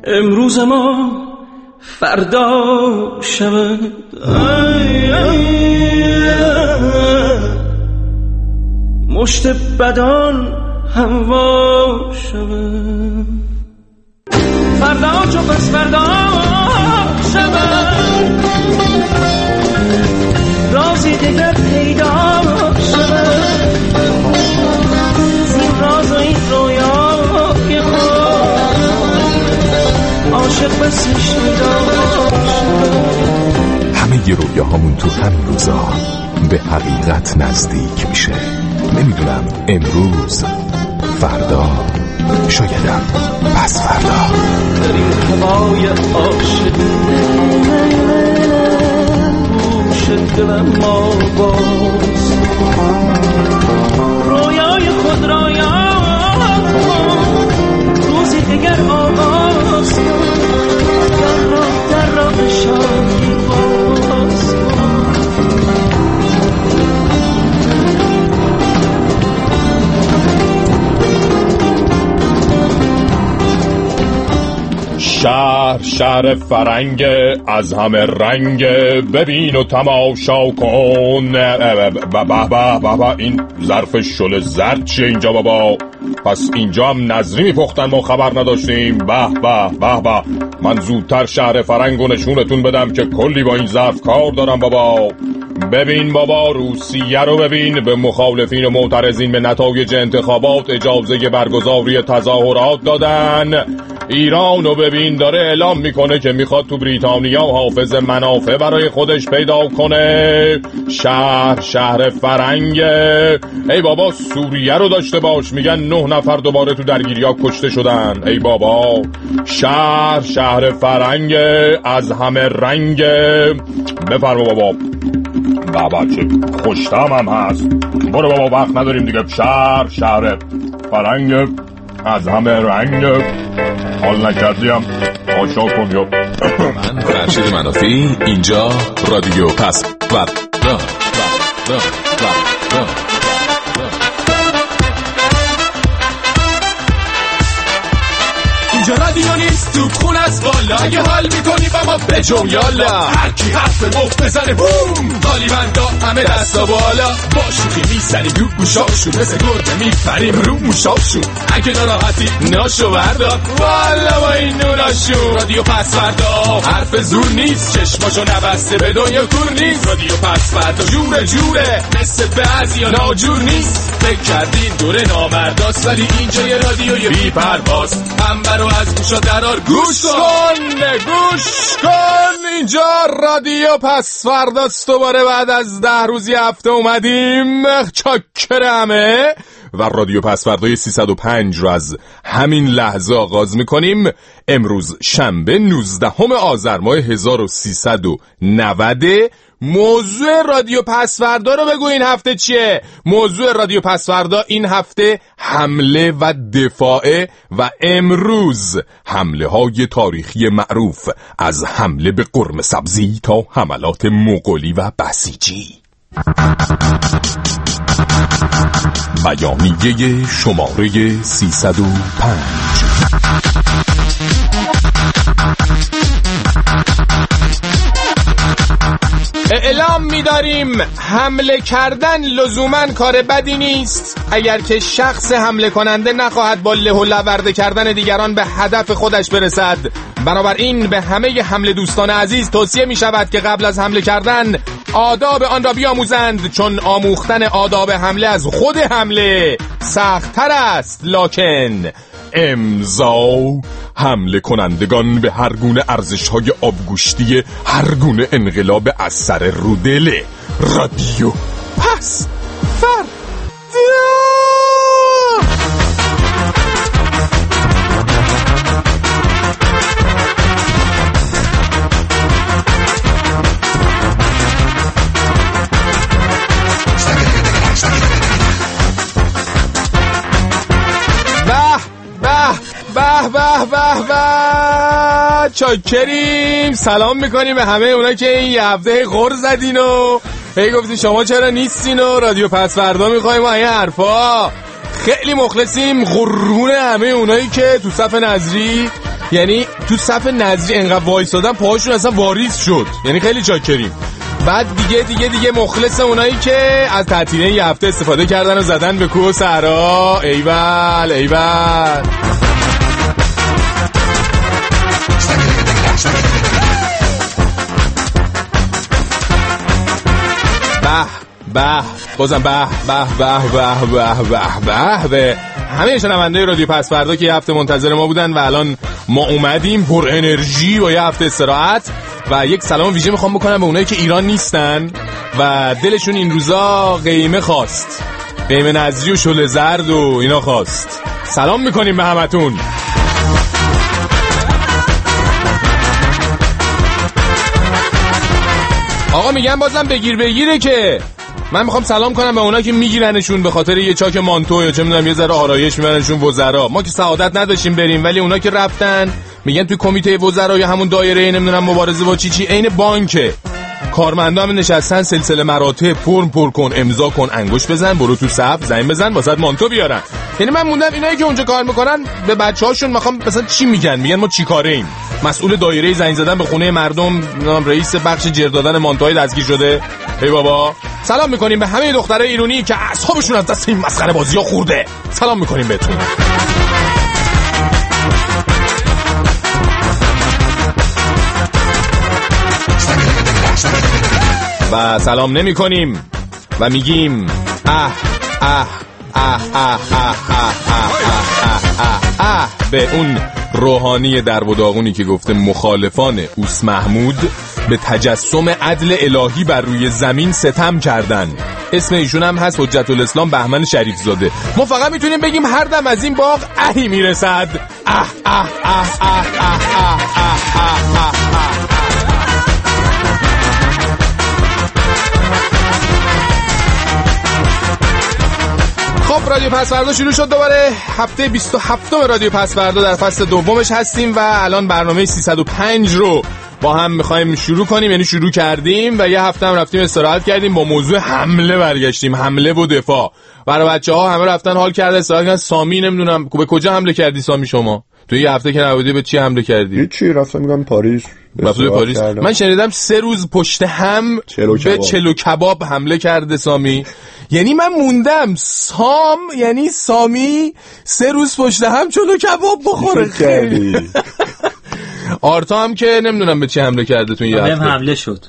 امروز ما فردا شود. مشت بدان هوا شود. فردا چو پس فردا شود. رازی دیگر پیدا شود. زین راز و این رویای خود عاشق بسی شدا شود. همه ی رویاهامون تو همین روزا به حقیقت نزدیک میشه. نمیدونم امروز، فردا، شایدم پس فردا. در این هوای عاشقی گوش دلم ما باز رویای خود را یاد کن. روزی دیگر آغاز کن. در راه شادی باز کن. شهر فرنگ از همه رنگ، ببین و تماشا کن. بابا این ظرف شل زرد چیه اینجا بابا؟ پس اینجا هم نظری میپختن ما خبر نداشتیم. به من زودتر شهر فرنگ و نشونتون بدم که کلی با این ظرف کار دارم بابا. ببین بابا، روسیه رو ببین، به مخالفین و معترضین به نتایج انتخابات اجازه برگزاری تظاهرات دادن. ایران رو ببین داره اعلام میکنه که میخواد تو بریتانیا حافظ منافع برای خودش پیدا کنه. شهر فرنگه. ای بابا سوریه رو داشته باش، میگن 9 نفر دوباره تو درگیری‌ها کشته شدن. ای بابا شهر فرنگه از همه رنگه. بفرما بابا چه خوشتم هم هست. برو بابا وقت نداریم دیگه. شهر فرنگه از همه رنگ. حال نکردیم آشا کن یا من فرشید منافی، اینجا رادیو پس فردا. اینجا رادیو نیست تو خون از بالا. اگه حال میکنی با ما بجو یالا. هر کی حرف مفت بزنه بوم، طالباندا همه دستا بالا. با شوخی میزنیم رو گوشاشون، مثل گرده میپریم رو موشاشون. اگه ناراحتی ناشو بردار والا با این نوناشون. رادیو پس فردا حرف زور نیست، چشماشو نبسته به دنیا کور نیست. رادیو پس فردا جوره مثل بعضیا ناجور نیست. فکر کردین دوره نامرداست، ولی اینجا یه رادیوی بی پرواز. رو از گوشا درار گوش کن. اینجا رادیو پس فرداست. دوباره بعد از 10 روزی هفته اومدیم. چاکرمه و رادیو پس فردای 305 رو از همین لحظه آغاز میکنیم. امروز شنبه 19 آذر ماه 1390. موضوع رادیو پس فردا رو بگو این هفته چیه؟ موضوع رادیو پس فردا این هفته حمله و دفاعه و امروز حمله های تاریخی معروف، از حمله به قرم سبزی تا حملات مغولی و بسیجی. بیانیه شماره 305. اعلام می‌داریم حمله کردن لزوماً کار بدی نیست، اگر که شخص حمله کننده نخواهد با له و لورده کردن دیگران به هدف خودش برسد. بنابراین به همه حمله دوستان عزیز توصیه می‌شود که قبل از حمله کردن آداب آن را بیاموزند، چون آموختن آداب حمله از خود حمله سخت‌تر است. لکن امضا حمله کنندگان به هر گونه ارزش‌های آبگوشتی هر گونه انقلاب از سر رودله. رادیو پس فردا. چاکریم. سلام میکنیم به همه اونا که این یه هفته غر زدین و هی گفتین شما چرا نیستین و رادیو پس فردا میخوایم و این حرفا. خیلی مخلصیم، قربون همه اونایی که تو صف نظری یعنی تو صف نظری انقدر وایسادن پاهاشون اصلا واریز شد، یعنی خیلی چاکریم. بعد دیگه مخلص اونایی که از تعطیلی یه هفته استفاده کردن و زدن به کوه و صحرا. ایول ایول. بازم به همه شنونده رادیو پس فردا که یه هفته منتظر ما بودن و الان ما اومدیم پر انرژی با یه هفته استراحت. و یک سلام ویژه میخوام بکنم به اونایی که ایران نیستن و دلشون این روزا قیمه خواست، قیمه نظری و شل زرد و اینا خواست. سلام میکنیم به همتون. آقا میگم بازم بگیره که من میخوام سلام کنم به اونا که میگیرنشون به خاطر یه چاک مانتو یا چه میدونم یه ذره آرایش میبرنشون وزرا. ما که سعادت نداشتیم بریم، ولی اونا که رفتن میگن توی کمیته وزرا یا همون دایره نمیدونم مبارزه با چی عین بانکه، کارمندا هم نشستن سلسله مراتب پر کن، امضا کن، انگشت بزن، برو تو صف، زنگ بزن واسه مانتو بیارن. یعنی من موندم اینایی که اونجا کار میکنن به بچه‌هاشون میخوام مثلا چی میگن ما چیکاره ایم؟ مسئول دایره زنگ زدن به خونه مردم، رئیس بخش جر دادن مانتوهای دستگیر شده. ای بابا. سلام میکنیم به همه دخترای ایرانی که اعصابشون از دست این مسخره بازی‌ها خورده. سلام میکنیم بهتون. و سلام نمی کنیم و میگیم به اون روحانی در و داغونی که گفته مخالفان اوس محمود به تجسم عدل الهی بر روی زمین ستم کردن. اسم ایشون هم هست حجت الاسلام بهمن شریف زاده. ما فقط میتونیم بگیم هر دم از این باغ اهی میرسد. خب رادیو پس فردا شروع شد دوباره. هفته 27 رادیو پس فردا در فصل دومش هستیم و الان برنامه 305 رو با هم میخوایم شروع کنیم، یعنی شروع کردیم و یه هفته هم رفتیم استراحت کردیم، با موضوع حمله برگشتیم، حمله و دفاع. برای بچه‌ها همه رفتن حال کرده استراحت کردن. سامی نمیدونم به کجا حمله کردی سامی شما؟ تو یه هفته که نبودی به چی حمله کردی؟ هیچی، رفتم میگم پاریس. من شنیدم 3 روز پشت هم به چلو کباب حمله کرده سامی. یعنی من موندم یعنی سامی 3 روز پشت هم چلو کباب بخوره. خیلی آرتا هم که نمیدونم به چی حمله کرده تو این یه هفته. حمله شد.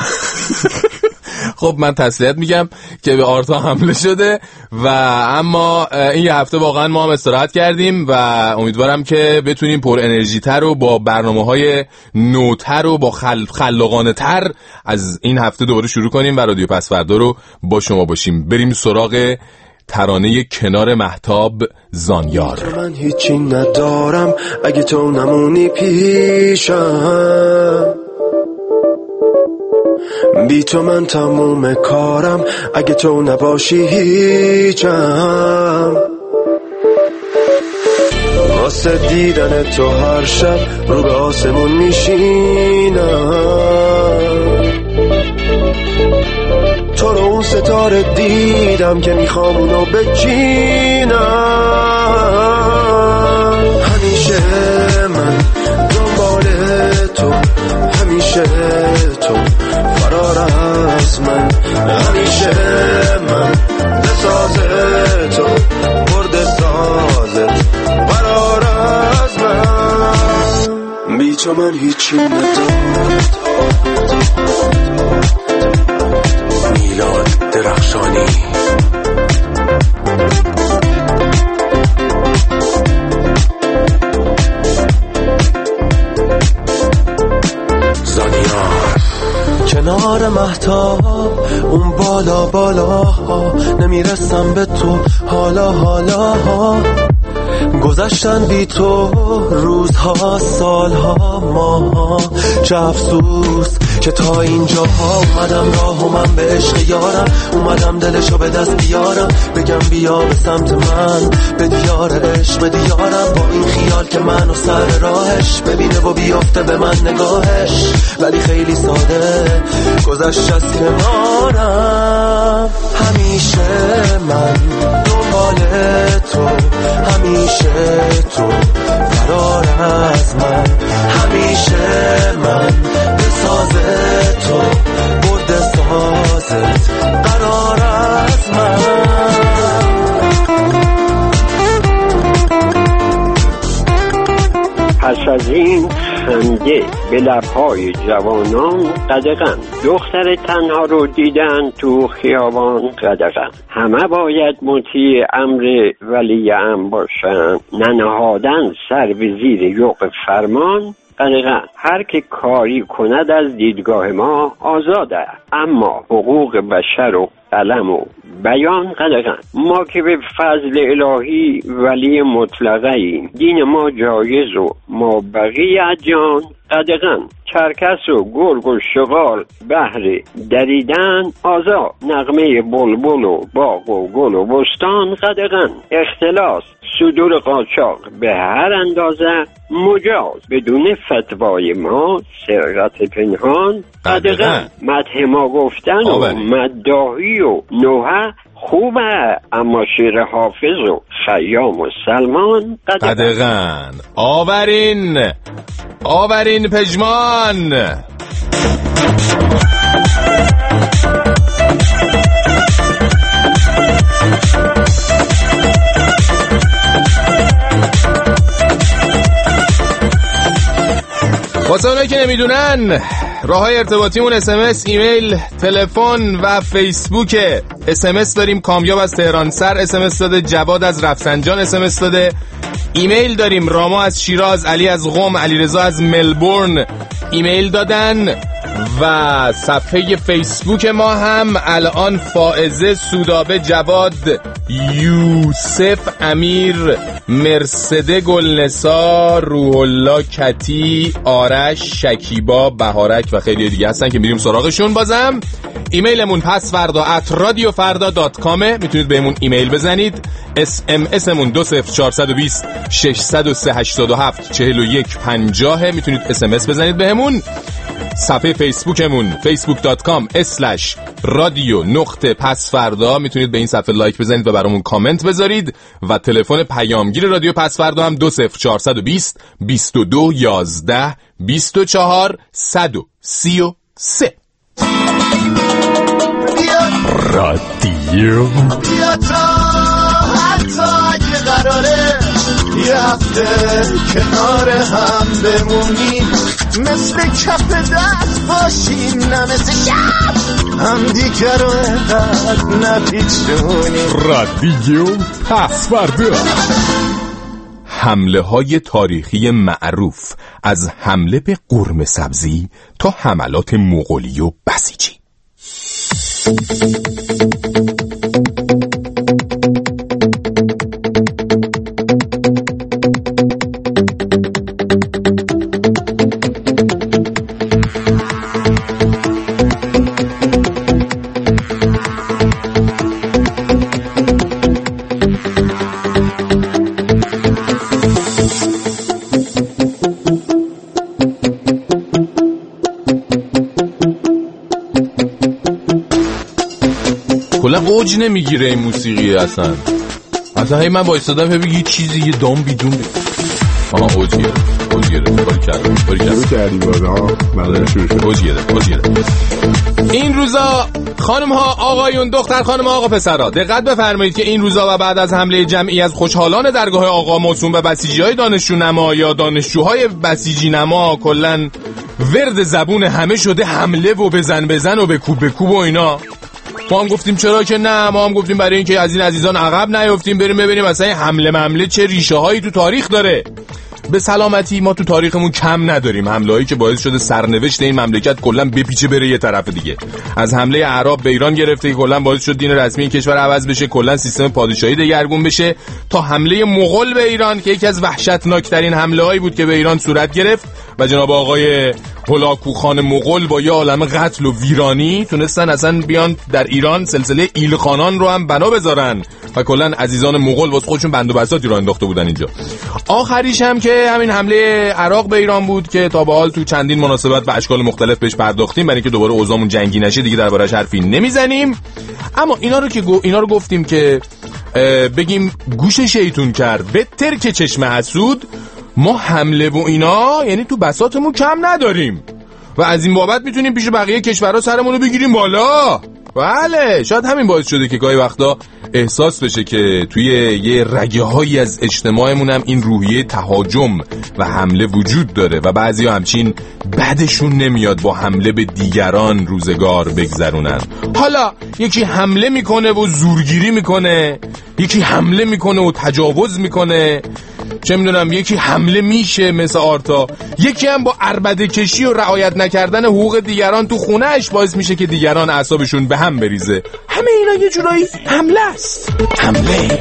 خب من تسلیت میگم که به آرتا حمله شده و اما این یه هفته واقعا ما هم استراحت کردیم و امیدوارم که بتونیم پر انرژی تر و با برنامه‌های نوتر و با خلاقانه تر از این هفته دوباره شروع کنیم و رادیو پس فردا رو با شما باشیم. بریم سراغ ترانه کنار مهتاب زانیار. من هیچی ندارم اگه تو نمونی پیشم، بی تو من تموم کارم اگه تو نباشی هیچم. واسه دیدن تو هر شب رو به آسمون میشینم، تو رو اون ستاره دیدم که میخوام اونو بچینم. همیشه من دنبال تو، همیشه تو فرار از من، همیشه من بساز تو برد سازت فرار از من. بی تو من هیچی ندارم. میلاد درخشانی. کنار مهتاب اون بالا نمیرسم به تو حالا گذشتن بی تو روزها سالها ماها. چه افسوس که تا اینجا اومدم راه و من به عشق یارم، اومدم دلشو به دست بیارم، بگم بیا به سمت من، به دیار عشق به دیارم، با این خیال که منو سر راهش ببینه و بیافته به من نگاهش. ولی خیلی ساده گذشت از کنارم. همیشه من دنبال تو، همیشه تو قرار از من همیشه من به ساز تو برد سازت قرار از من. پس از این خنده به لبهای جوانان قدغن، دختر تنها رو دیدن تو خیابان قدغن. همه باید مطیع امر ولی امر باشن، ننهادن سر به زیر یوغ فرمان قدغن. هر که کاری کند از دیدگاه ما آزاده، اما حقوق بشر و قلم و بیان قدغن. ما که به فضل الهی ولی مطلقه ایم، دین ما جایز و ما بقیه جان قدغن. کرکس و گرگ و شغال بهر دریدن آزاد، نغمه بلبل و باغ و گل و بستان قدغن. اختلاس صدور قاچاق به هر اندازه مجاز، بدون فتوای ما سرقت پنهان قدغن. مدح ما گفتن و مداحی و نوحه خوبه، اما شعر حافظ و خیام و سلمان قدغن. آورین پژمان. واسه اونایی که نمیدونن، راههای ارتباطیمون SMS، ایمیل، تلفن و فیسبوک. SMS داریم کامیاب از تهران سر SMS داده، جواد از رفسنجان SMS داده. ایمیل داریم راما از شیراز، علی از قم، علیرضا از ملبورن ایمیل دادن. و صفحه فیسبوک ما هم الان فائزه، سودابه، جواد، یوسف، امیر، مرسده، گلنسا، روح الله، کتی، آرش، شکیبا، بهارک و خیلی دیگه هستن که میریم سراغشون. بازم ایمیلمون pasfarda@radiofarda.com، میتونید بهمون ایمیل بزنید. SMSمون 20420 603 87 41 50، میتونید SMS بزنید بهمون. صفحه فیسبوکمون facebook.com/radio_pasfarda، میتونید به این صفحه لایک بزنید و برامون کامنت بذارید. و تلفن پیامگیر رادیو پسفردا هم 20420 22 11 24 133. رادیو بیا تا حتی اگه قراره یه هفته کنار هم بمونیم، مثل کف دست باشیم نه مثل شب هم دیگر رو اینقدر نپیچونیم. رادیو پسفردا. حمله های تاریخی معروف، از حمله به قرمه سبزی تا حملات مغولی و بسیجی. کلا اوج نمیگیره این موسیقی اصلا هی من وایسادم ببین یه چیزی یه دام بیدون اوج گیره باری کردیم این روزا خانم ها آقایون، دختر خانم ها آقا پسرها، دقت بفرمایید که این روزا و بعد از حمله جمعی از خوشحالان درگاه آقا موسوم به بسیجی های دانشجو نما یا دانشجوهای بسیجی نما، کلن ورد زبون همه شده حمله و بزن و بکوب و اینا. ما هم گفتیم چرا که نه، ما هم گفتیم برای اینکه از این عزیزان عقب نیفتیم، بریم ببینیم مثلا این حمله چه ریشه هایی تو تاریخ داره. به سلامتی ما تو تاریخمون کم نداریم حمله‌ای که باعث شده سرنوشت این مملکت کلا بپیچه بره یه طرف دیگه. از حمله اعراب به ایران گرفته که کلا باعث شد دین رسمی این کشور عوض بشه، کلا سیستم پادشاهی دگرگون بشه، تا حمله مغول به ایران که یکی از وحشتناکترین حمله‌هایی بود که به ایران صورت گرفت و جناب آقای هولاکوخان مغول با یه عالمه قتل و ویرانی تونستن اصلا بیان در ایران سلسله ایلخانان رو هم بنا بذارن و کلا عزیزان مغول واسه خودشون بند و بساطی رو انداخته بودن اینجا. آخریش هم که همین حمله عراق به ایران بود که تا به حال تو چندین مناسبت و اشکال مختلف بهش پرداختیم، برای اینکه دوباره اوضاعمون جنگی نشه دیگه دربارش حرفی نمیزنیم. اما اینا رو گفتیم که بگیم گوش شیطون کرد بهتر که چشم حسود. ما حمله و اینا یعنی تو بساطمون کم نداریم. و از این بابت یعنی تو بساطمون کم نداریم و از این بابت میتونیم پیش بقیه کشورها سرمونو بگیریم بالا. بله شاید همین باعث شده که گاهی وقتا احساس بشه که توی یه رگه‌هایی از اجتماعمون هم این روحیه تهاجم و حمله وجود داره و بعضیا همچین بعدشون نمیاد با حمله به دیگران روزگار بگذرونن. حالا یکی حمله میکنه و زورگیری میکنه، یکی حمله میکنه و تجاوز میکنه، چه میدونم یکی حمله میشه مثل آرتا، یکی هم با عربده کشی و رعایت نکردن حقوق دیگران تو خونهش باعث میشه که دیگران اعصابشون به هم بریزه. همه اینا یه جورایی حمله است. حمله.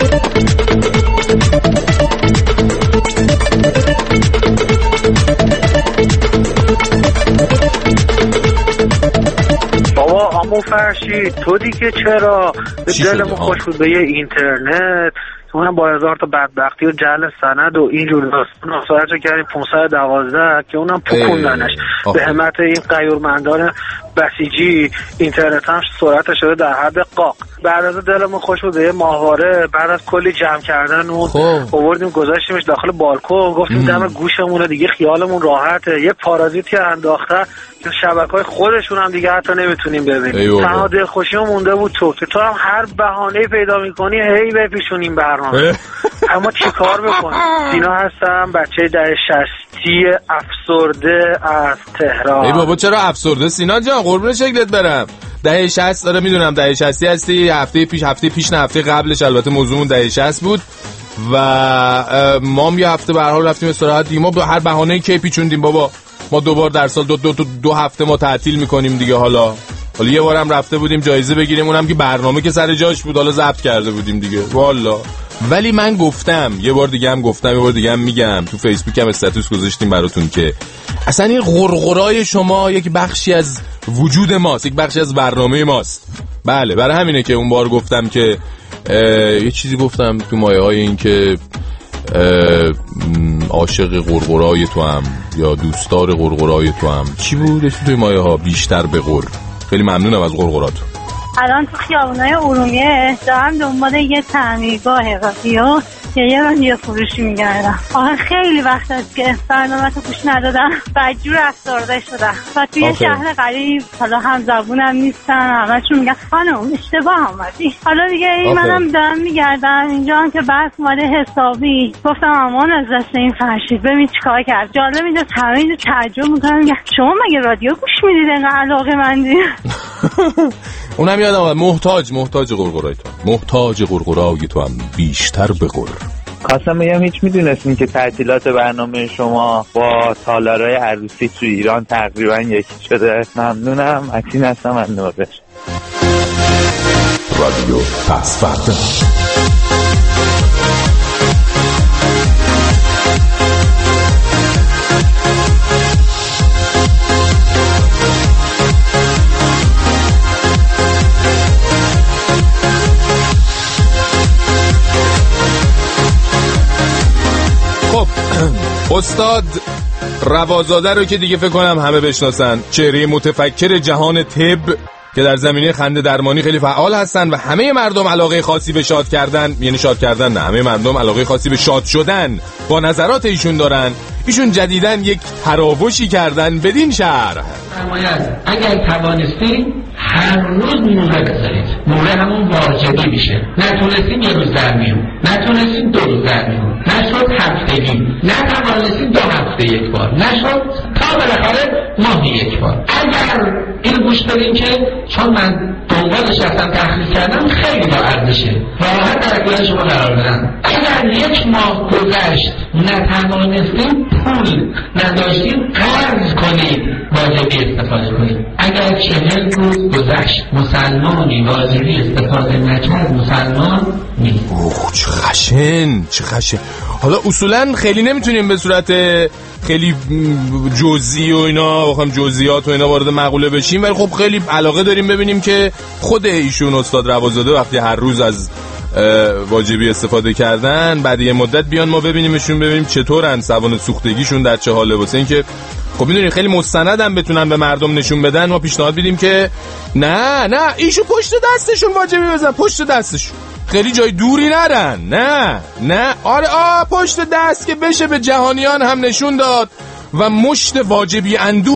بابا عمو فرشید تو دیگه چرا به دلمون خوش بود به یه اینترنت، اونم با 1000 تا بدبختی و جعل سند و اینجور داستان نصایت کردیم 512 که اونم پکوندنش به همت این غیورمندان بسیجی. اینترنت هم سرعتش شده در حد قاق. بعد از دلمون خوش بود به ماهواره، بعد از کلی جمع کردن اون آوردیم گذاشتیمش داخل بالکن، گفتیم دم گوشمون دیگه خیالمون راحته. یه پارازیتی انداخته که شبکه‌های خودشون هم دیگه حتی نمیتونیم ببینیم. تنها دلخوشیمون مونده بود تو هم هر بهانه‌ای پیدا می‌کنی هی بپیشونیم برنامه. اما چیکار بکنیم؟ سینا هستم، بچه دهه 60 افسرده از تهران. ای بابا چرا افسرده سینا جان؟ قربون شکلت برم. دهه 60 داره میدونم دهه 60 هستی. هفته پیش نه هفته قبلش البته موضوعمون دهه 60 بود و ما هم یه هفته به هر حال رفتیم استراحت دیگه. ما به هر بهانه‌ای کی پیچوندیم بابا. ما دوبار در سال دو هفته ما تعطیل میکنیم دیگه. حالا یه بارم رفته بودیم جایزه بگیریم، اونم که برنامه که سر جاش بود حالا ضبط کرده بودیم دیگه والا. ولی من گفتم یه بار دیگه هم میگم، تو فیسبوک هم استاتوس گذاشتیم براتون که اصلا این غرغرای شما یک بخشی از وجود ماست، یک بخشی از برنامه ماست. بله برای همینه که اون بار گفتم که یه چیزی گفتم تو مایه‌های این که عاشق غرغرای تو هم یا دوستدار غرغرای تو هم. چی بود توی مایه‌ها؟ بیشتر به غر. خیلی ممنونم از غرغرات. الان تو خیابونای ارومیه دارم دنبال یه تعمیرگاه رادیو یا یه رادیو فروشی میگردم. آخه خیلی وقت است که برنامه‌تو گوش ندادم، بدجور افسرده شدم و توی شهر غریب حالا هم زبونم نیستن، همشون میگن خانم اشتباه آمدی. حالا دیگه منم دارم میگردم اینجا هم که بس ماده حسابی. گفتم امان از دست این فرشید ببین چیکار کرد. جالب اینجا همه اینجا تعجب میکنن میگن شما مگه رادیو گوش میدید انقدر علاقه‌مندی؟ اونم یادم اومد محتاج غرغرای تو، محتاج غرغرای تو هم بیشتر به غر. خواستم بگم هیچ میدونستین که تعطیلات برنامه شما با تالارای عروسی تو ایران تقریبا یکی شده؟ ممنونم. اکسین هستم از نورش. رادیو پس فردا. استاد روازاده رو که دیگه فکر کنم همه بشناسن، چهره متفکر جهان طب که در زمینه خنده درمانی خیلی فعال هستن و همه مردم علاقه خاصی به شاد کردن، یعنی شاد کردن نه، همه مردم علاقه خاصی به شاد شدن با نظرات ایشون دارن. ایشون جدیدن یک تراوشی کردن بدین شهر. اگر توانستین هر روز موره بذارید، موره همون واجبی میشه. نتونستین یه روز در میون، نتونستین 2 روز در میون، نشد هفتگی، نتوانستین 2 هفته یک بار، نشد تا بالاخره ماهی یک بار. اگر این گوش بدین که چون من دنبالش رفتم تحقیق کردم خیلی با ارزشه، راحت در اختیار شما قرار بدم. اگر 1 ماه گذشت نتوانستین، پول نداشتین، قرض کنید، واجبی استفاده کنید. اگر 40 روز گذشت مسلمانی واجبی استفاده نکرد مسلمان نیست. چه خشن. حالا اصولا خیلی نمیتونیم به صورت خیلی جزئی و اینا بخوام جزئیات و اینا وارد مقوله بشیم، ولی خب خیلی علاقه داریم ببینیم که خود ایشون استاد روازاده وقتی هر روز از واجبی استفاده کردن بعد یه مدت بیان ما ببینیمشون، ببینیم چطورن، سوان سوختگیشون در چه حاله. واسه اینکه خب میدونید خیلی مستندم بتونن به مردم نشون بدن، ما پیشنهاد میدیم که نه ایشو پشت دستشون واجبی بزن، پشت دستشون خیلی جای دوری نرن. نه آره پشت دست که بشه به جهانیان هم نشون داد و مشت واجبی اندوه